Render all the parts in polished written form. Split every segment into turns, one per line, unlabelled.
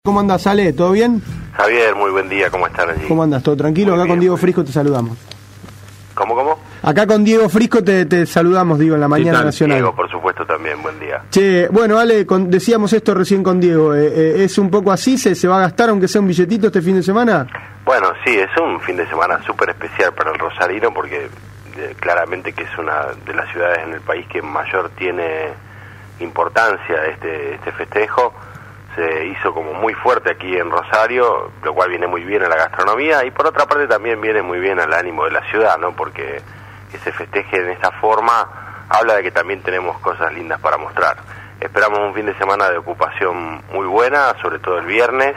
¿Cómo andás, Ale? ¿Todo bien?
Javier, muy buen día, ¿cómo están allí?
¿Cómo andás? ¿Todo tranquilo?
Muy
Acá
bien,
con Diego
muy
Frisco te saludamos.
¿Cómo?
Acá con Diego Frisco te saludamos, digo, en la mañana nacional.
Diego, por supuesto, también, buen día.
Che, bueno, Ale, decíamos esto recién con Diego, ¿es un poco así? ¿Se va a gastar aunque sea un billetito este fin de semana?
Bueno, sí, es un fin de semana súper especial para el rosarino porque claramente que es una de las ciudades en el país que mayor tiene importancia este festejo. Se hizo como muy fuerte aquí en Rosario, lo cual viene muy bien a la gastronomía y por otra parte también viene muy bien al ánimo de la ciudad, ¿no? Porque que se festeje en esta forma habla de que también tenemos cosas lindas para mostrar. Esperamos un fin de semana de ocupación muy buena, sobre todo el viernes.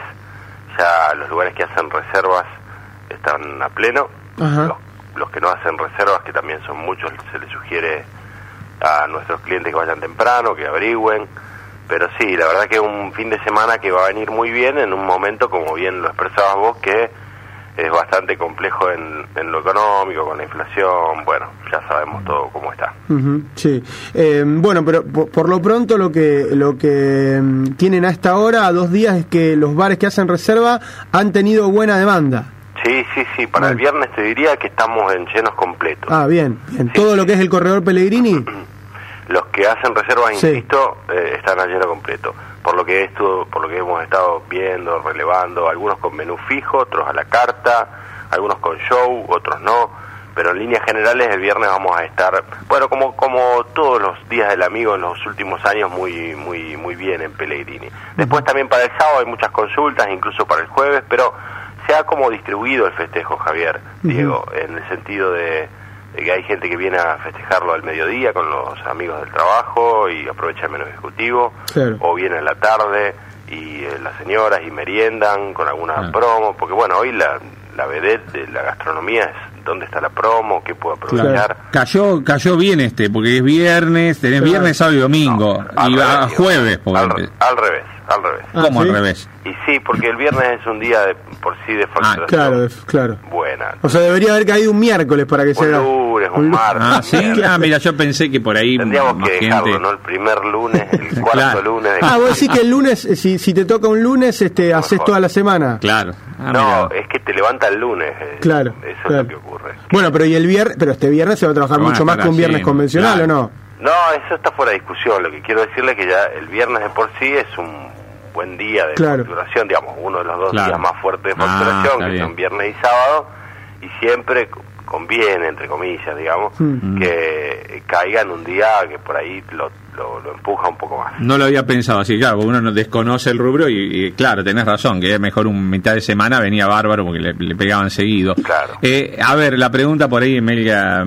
Ya los lugares que hacen reservas están a pleno. Los que no hacen reservas, que también son muchos, se les sugiere a nuestros clientes que vayan temprano, que averigüen. Pero sí, la verdad que es un fin de semana que va a venir muy bien en un momento, como bien lo expresabas vos, que es bastante complejo en lo económico, con la inflación, bueno, ya sabemos todo cómo está.
Sí, bueno, pero por lo pronto lo que tienen a esta hora, a 2 días, es que los bares que hacen reserva han tenido buena demanda.
Sí, para el viernes te diría que estamos en llenos completos.
Ah, bien. Todo lo que es el corredor Pellegrini.
Los que hacen reservas, insisto, están a lleno completo. Por lo que hemos estado viendo, relevando, algunos con menú fijo, otros a la carta, algunos con show, otros no. Pero en líneas generales el viernes vamos a estar, bueno, como todos los días del amigo en los últimos años, muy bien en Pellegrini. Después también para el sábado hay muchas consultas, incluso para el jueves, pero se ha como distribuido el festejo, Javier, Diego, en el sentido de que hay gente que viene a festejarlo al mediodía con los amigos del trabajo y aprovecha el menú ejecutivo, o viene en la tarde y las señoras y meriendan con alguna promo, porque bueno, hoy la vedette de la gastronomía es dónde está la promo, qué puedo aprovechar.
Cayó bien porque es viernes, tenés viernes, sábado y domingo, y a jueves.
Al revés.
¿Cómo al revés?
Y sí, porque el viernes es un día por sí de facturación.
Claro.
Buena.
O sea, debería haber caído un miércoles para que sea...
Un lunes, un martes.
¿Sí? Mira, yo pensé que por ahí...
Tendríamos que dejarlo, ¿no? El primer lunes, el cuarto lunes...
vos decís que el lunes, si te toca un lunes, haces toda la semana.
Claro.
No, es que te levanta el lunes.
Claro.
Eso es lo que ocurre.
Bueno, pero este viernes se va a trabajar mucho más que un viernes convencional, ¿o no?
No, eso está fuera de discusión. Lo que quiero decirle es que ya el viernes de por sí es un buen día de facturación, digamos, uno de los 2 días más fuertes de facturación, que son viernes y sábado, y siempre conviene, entre comillas, digamos, que caiga en un día que por ahí lo empuja un poco más.
No lo había pensado así, claro, porque uno no desconoce el rubro y claro, tenés razón, que es mejor un mitad de semana venía bárbaro porque le pegaban seguido.
Claro.
A ver, la pregunta por ahí media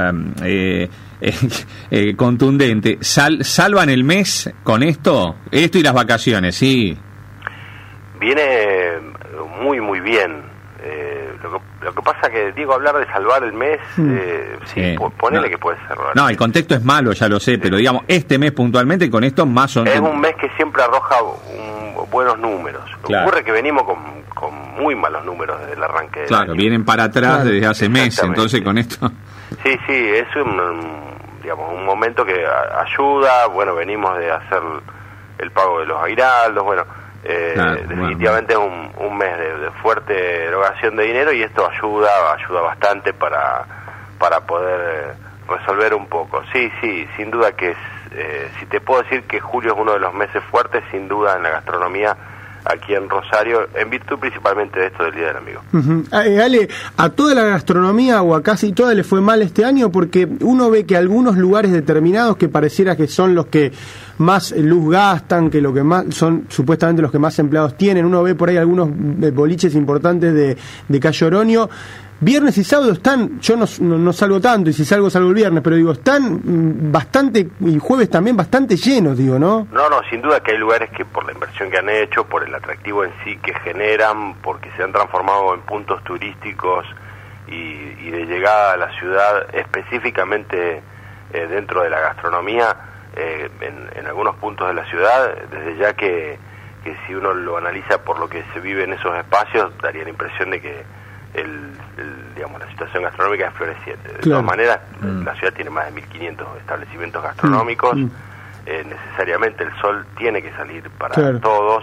contundente. ¿Salvan el mes con esto y las vacaciones? Sí.
Viene muy bien. Lo que pasa que, Diego, hablar de salvar el mes, ponele que puede ser.
No, el contexto es malo, ya lo sé, pero digamos, este mes puntualmente con esto más o menos...
Es un mes que siempre arroja buenos números. Ocurre que venimos con muy malos números desde el arranque del año.
Vienen para atrás desde hace meses, entonces con esto...
Sí, es un momento que ayuda. Bueno, venimos de hacer el pago de los aguinaldos, definitivamente es un mes de fuerte erogación de dinero y esto ayuda bastante para poder resolver un poco. Sí, sin duda que es, si te puedo decir que julio es uno de los meses fuertes, sin duda en la gastronomía aquí en Rosario, en virtud principalmente de esto del Día del Amigo.
Ale, ¿a toda la gastronomía o a casi toda le fue mal este año? Porque uno ve que algunos lugares determinados que pareciera que son los que más luz gastan, que lo que más son supuestamente los que más empleados tienen, uno ve por ahí algunos boliches importantes de Cayo Oroño, viernes y sábado están, yo no salgo tanto, y si salgo el viernes, pero digo, están bastante, y jueves también bastante llenos, digo, ¿no?
No, sin duda que hay lugares que por la inversión que han hecho, por el atractivo en sí que generan, porque se han transformado en puntos turísticos y de llegada a la ciudad, específicamente dentro de la gastronomía, en algunos puntos de la ciudad, desde ya que si uno lo analiza por lo que se vive en esos espacios, daría la impresión de que la situación gastronómica es floreciente. De todas maneras, la ciudad tiene más de 1.500 establecimientos gastronómicos, necesariamente el sol tiene que salir para todos,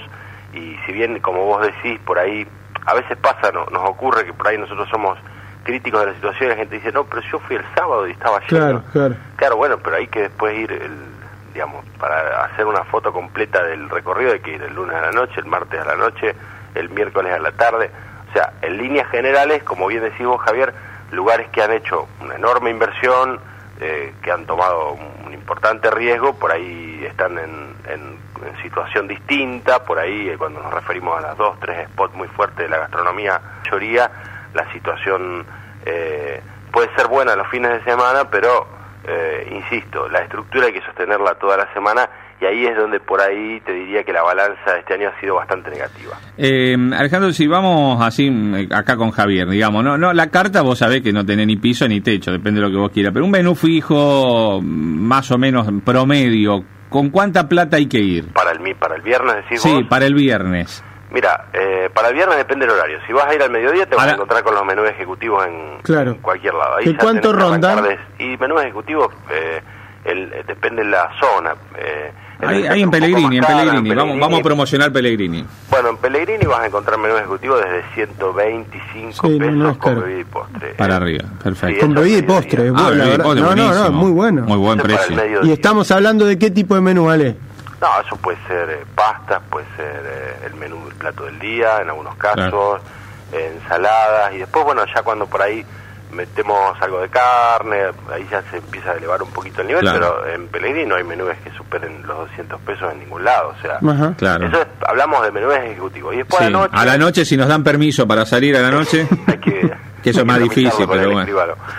y si bien, como vos decís, por ahí, a veces pasa, nos ocurre que por ahí nosotros somos críticos de la situación y la gente dice, no, pero yo fui el sábado y estaba lleno. Claro, bueno, pero hay que después ir, digamos, para hacer una foto completa del recorrido hay que ir el lunes a la noche, el martes a la noche, el miércoles a la tarde. O sea, en líneas generales, como bien decís vos, Javier, lugares que han hecho una enorme inversión, que han tomado un importante riesgo, por ahí están en situación distinta, por ahí cuando nos referimos a las 2, 3 spots muy fuertes de la gastronomía, mayoría, la situación puede ser buena los fines de semana, pero insisto, la estructura hay que sostenerla toda la semana, y ahí es donde por ahí te diría que la balanza de este año ha sido bastante negativa.
Alejandro, si vamos así acá con Javier, digamos, no, la carta vos sabés que no tenés ni piso ni techo, depende de lo que vos quieras, pero un menú fijo, más o menos promedio, ¿con cuánta plata hay que ir?
Para el viernes, decís vos.
Sí, para el viernes.
Mira, para el viernes depende del horario. Si vas a ir al mediodía te vas a encontrar con los menús ejecutivos en cualquier lado. Ahí
¿cuánto rondan?
Y menús ejecutivos depende de la zona.
Ahí en Pellegrini, vamos a promocionar Pellegrini.
Bueno, en Pellegrini vas a encontrar menú ejecutivo desde 125 pesos con bebida y postre.
Para arriba, perfecto.
Sí, con bebida y postre, no, muy bueno.
Muy buen precio.
¿Y estamos hablando de qué tipo de menú, Ale?
No, eso puede ser pastas, puede ser el menú del plato del día, en algunos casos, ensaladas, y después, bueno, ya cuando por ahí metemos algo de carne, ahí ya se empieza a elevar un poquito el nivel, pero en Pellegrini no hay menús que superen los 200 pesos en ningún lado, o sea, eso hablamos de menús ejecutivos. Y después
a la noche, si nos dan permiso para salir a la noche, hay que eso es más difícil, pero bueno.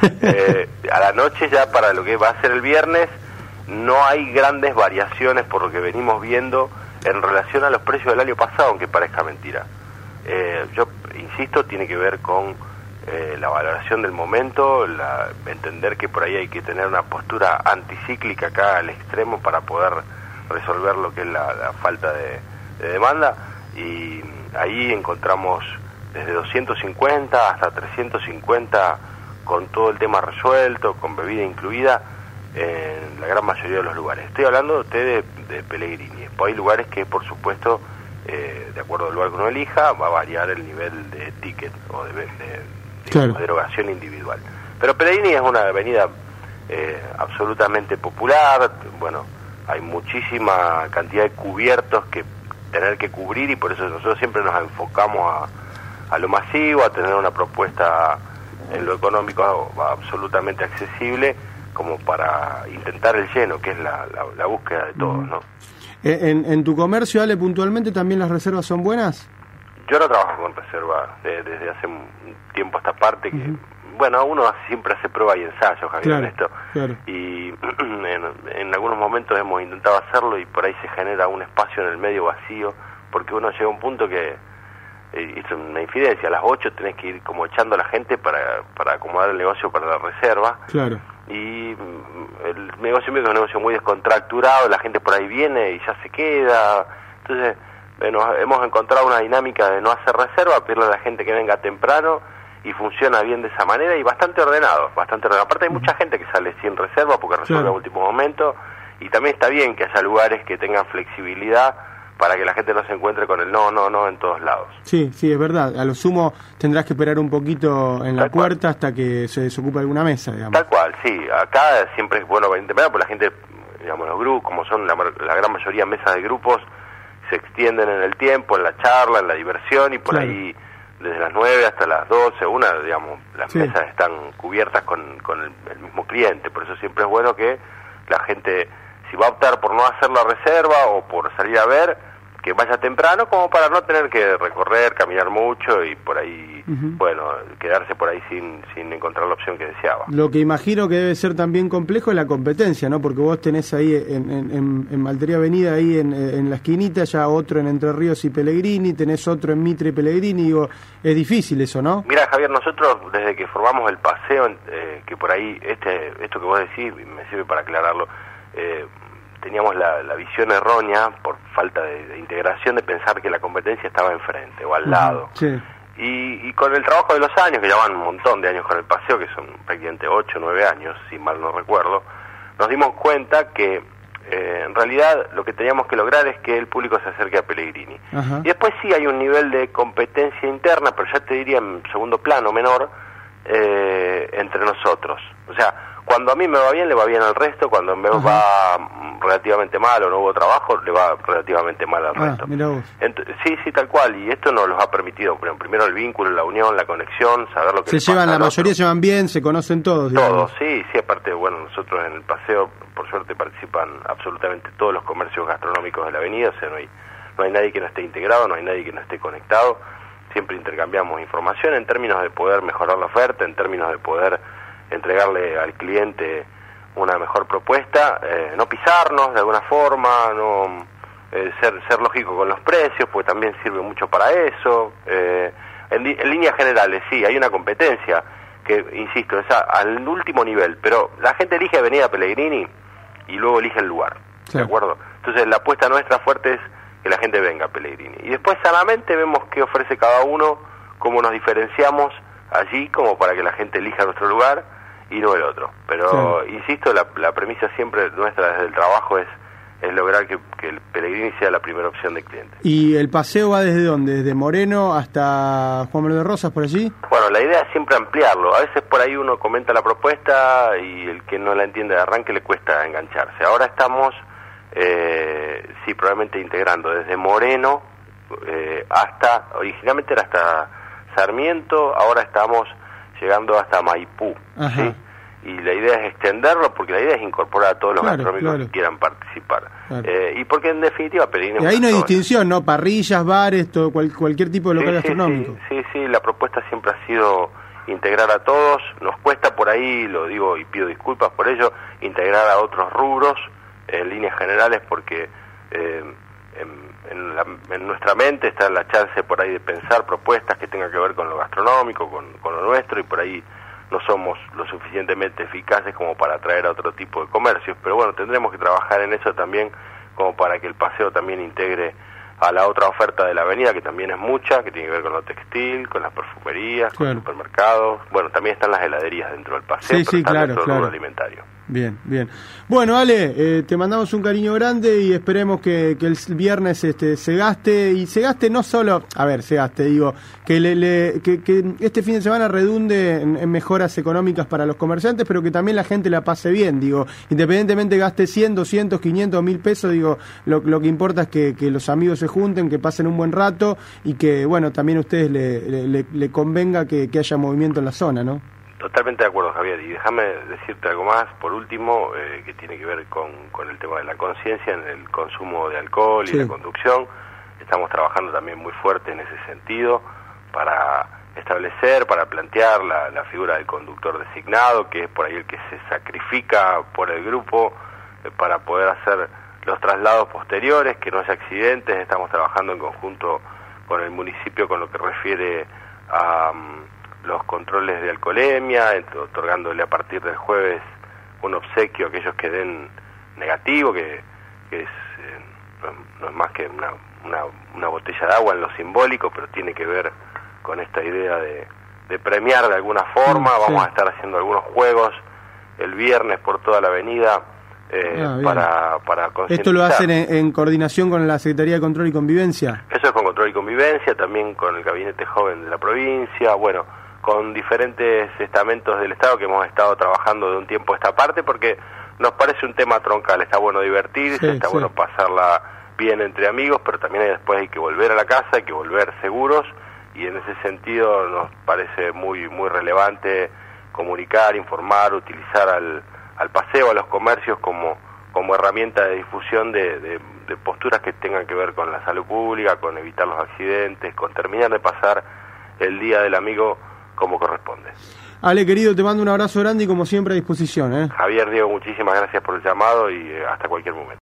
A la noche ya para lo que va a ser el viernes, no hay grandes variaciones por lo que venimos viendo en relación a los precios del año pasado, aunque parezca mentira. Yo insisto, tiene que ver con la valoración del momento, entender que por ahí hay que tener una postura anticíclica acá al extremo para poder resolver lo que es la falta de demanda, y ahí encontramos desde 250 hasta 350 con todo el tema resuelto, con bebida incluida, en la gran mayoría de los lugares. Estoy hablando de Pellegrini. Después hay lugares que, por supuesto, de acuerdo al lugar que uno elija, va a variar el nivel de ticket o de erogación individual. Pero Pellegrini es una avenida absolutamente popular. Bueno, hay muchísima cantidad de cubiertos que tener que cubrir, y por eso nosotros siempre nos enfocamos a lo masivo, a tener una propuesta en lo económico absolutamente accesible, como para intentar el lleno, que es la búsqueda de todos, ¿no?
¿En tu comercio, Ale, puntualmente también las reservas son buenas?
Yo no trabajo con reserva desde hace un tiempo a esta parte, que bueno, uno siempre hace prueba y ensayo, Javier, en esto. Y en algunos momentos hemos intentado hacerlo y por ahí se genera un espacio en el medio vacío, porque uno llega a un punto que es una infidencia, a las 8 tenés que ir como echando a la gente para acomodar el negocio para la reserva. Y el negocio mío es un negocio muy descontracturado, la gente por ahí viene y ya se queda. Entonces, bueno, hemos encontrado una dinámica de no hacer reserva, pedirle a la gente que venga temprano, y funciona bien de esa manera y bastante ordenado. Aparte hay mucha gente que sale sin reserva porque resuelve a último momento, y también está bien que haya lugares que tengan flexibilidad para que la gente no se encuentre con el no en todos lados. Sí,
es verdad. A lo sumo tendrás que esperar un poquito en la puerta hasta que se desocupe alguna mesa, digamos. Tal
cual, sí. Acá siempre es bueno venir temprano, porque la gente, digamos, los grupos, como son la gran mayoría mesas de grupos, se extienden en el tiempo, en la charla, en la diversión, y por ahí desde las 9 hasta las 12, digamos, las mesas están cubiertas con el mismo cliente. Por eso siempre es bueno que la gente, si va a optar por no hacer la reserva o por salir a ver, que vaya temprano, como para no tener que recorrer, caminar mucho y por ahí, bueno, quedarse por ahí sin encontrar la opción que deseaba.
Lo que imagino que debe ser también complejo es la competencia, ¿no? Porque vos tenés ahí en Maltería Avenida, ahí en la esquinita, ya otro en Entre Ríos y Pellegrini, tenés otro en Mitre y Pellegrini, digo, es difícil eso, ¿no?
Mira, Javier, nosotros desde que formamos el paseo, que por ahí, esto que vos decís, me sirve para aclararlo, teníamos la visión errónea, por falta de integración, de pensar que la competencia estaba enfrente o al lado. Y con el trabajo de los años, que ya van un montón de años con el paseo, que son prácticamente 8 o 9 años, si mal no recuerdo, nos dimos cuenta que En realidad lo que teníamos que lograr es que el público se acerque a Pellegrini.
Ajá.
Y después sí hay un nivel de competencia interna, pero ya te diría en segundo plano, menor, entre nosotros. O sea, cuando a mí me va bien, le va bien al resto, cuando me va relativamente mal o no hubo trabajo, le va relativamente mal al resto.
Mirá vos.
Sí, tal cual, y esto nos los ha permitido, primero el vínculo, la unión, la conexión, saber lo que
se
les
llevan,
pasa
la
al
mayoría
otro.
se llevan bien, se conocen todos. Digamos.
Todos, sí, aparte, bueno, nosotros en el paseo, por suerte, participan absolutamente todos los comercios gastronómicos de la avenida, o sea, no hay nadie que no esté integrado, no hay nadie que no esté conectado, siempre intercambiamos información en términos de poder mejorar la oferta, en términos de poder entregarle al cliente una mejor propuesta, no pisarnos de alguna forma, no ser lógico con los precios, porque también sirve mucho para eso. En líneas generales, sí, hay una competencia que, insisto, es al último nivel, pero la gente elige Avenida Pellegrini y luego elige el lugar, sí. ¿De acuerdo? Entonces la apuesta nuestra fuerte es que la gente venga a Pellegrini. Y después sanamente vemos qué ofrece cada uno, cómo nos diferenciamos allí, como para que la gente elija nuestro lugar y no el otro. Pero, sí, insisto, la premisa siempre nuestra desde el trabajo es lograr que el Pellegrini sea la primera opción del cliente.
¿Y el paseo va desde dónde? ¿Desde Moreno hasta Juan Manuel de Rosas, por allí?
Bueno, la idea es siempre ampliarlo. A veces por ahí uno comenta la propuesta y el que no la entiende de arranque le cuesta engancharse. Ahora estamos, sí, probablemente integrando desde Moreno hasta, originalmente era hasta Sarmiento, ahora estamos llegando hasta Maipú, ¿sí? Y la idea es extenderlo, porque la idea es incorporar a todos los gastronómicos que quieran participar. Y porque en definitiva Pellegrini...
Y ahí no hay distinción, ¿no? Parrillas, bares, todo, cualquier tipo de local gastronómico.
Sí, la propuesta siempre ha sido integrar a todos. Nos cuesta por ahí, lo digo y pido disculpas por ello, integrar a otros rubros en líneas generales, porque en nuestra mente está la chance por ahí de pensar propuestas que tengan que ver con lo gastronómico, con lo nuestro, y por ahí no somos lo suficientemente eficaces como para atraer a otro tipo de comercios, pero bueno, tendremos que trabajar en eso también, como para que el paseo también integre a la otra oferta de la avenida, que también es mucha, que tiene que ver con lo textil, con las perfumerías, con los supermercados. Bueno, también están las heladerías dentro del paseo, pero está dentro del rubro alimentario.
Bien. Bueno, Ale, te mandamos un cariño grande y esperemos que el viernes se gaste, y se gaste no solo, que este fin de semana redunde en mejoras económicas para los comerciantes, pero que también la gente la pase bien, independientemente gaste 100, 200, 500, 1000 pesos, lo que importa es que los amigos se junten, que pasen un buen rato y que, bueno, también a ustedes le convenga que haya movimiento en la zona, ¿no?
Totalmente de acuerdo, Javier, y déjame decirte algo más, por último, que tiene que ver con el tema de la conciencia en el consumo de alcohol y la conducción. Estamos trabajando también muy fuerte en ese sentido para establecer, para plantear la figura del conductor designado, que es por ahí el que se sacrifica por el grupo para poder hacer los traslados posteriores, que no haya accidentes. Estamos trabajando en conjunto con el municipio con lo que refiere a los controles de alcoholemia, otorgándole a partir del jueves un obsequio a aquellos que den negativo, que es no es más que una botella de agua en lo simbólico, pero tiene que ver con esta idea de premiar de alguna forma. Vamos a estar haciendo algunos juegos el viernes por toda la avenida para concientizar.
¿Esto lo hacen en coordinación con la Secretaría de Control y Convivencia?
Eso es con Control y Convivencia, también con el Gabinete Joven de la provincia, bueno, con diferentes estamentos del Estado que hemos estado trabajando de un tiempo a esta parte, porque nos parece un tema troncal. Está bueno divertirse, está bueno pasarla bien entre amigos, pero también después hay que volver a la casa, hay que volver seguros, y en ese sentido nos parece muy relevante comunicar, informar, utilizar al paseo, a los comercios como herramienta de difusión de posturas que tengan que ver con la salud pública, con evitar los accidentes, con terminar de pasar el Día del Amigo como corresponde.
Ale, querido, te mando un abrazo grande y como siempre a disposición.
Javier, Diego, muchísimas gracias por el llamado y hasta cualquier momento.